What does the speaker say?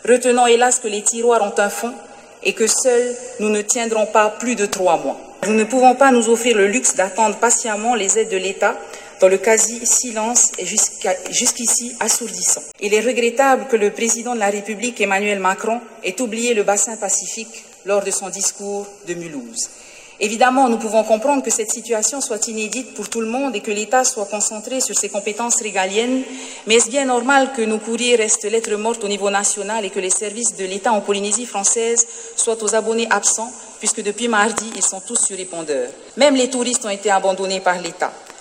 retenant hélas que les tiroirs ont un fond et que seuls nous ne tiendrons pas plus de 3 mois. Nous ne pouvons pas nous offrir le luxe d'attendre patiemment les aides de l'État dans le quasi-silence et jusqu'ici assourdissant. Il est regrettable que le président de la République, Emmanuel Macron, ait oublié le bassin pacifique lors de son discours de Mulhouse. Évidemment, nous pouvons comprendre que cette situation soit inédite pour tout le monde et que l'État soit concentré sur ses compétences régaliennes, mais est-ce bien normal que nos courriers restent lettres mortes au niveau national et que les services de l'État en Polynésie française soient aux abonnés absents, puisque depuis mardi, ils sont tous sur répondeur. Même les touristes ont été abandonnés par l'État.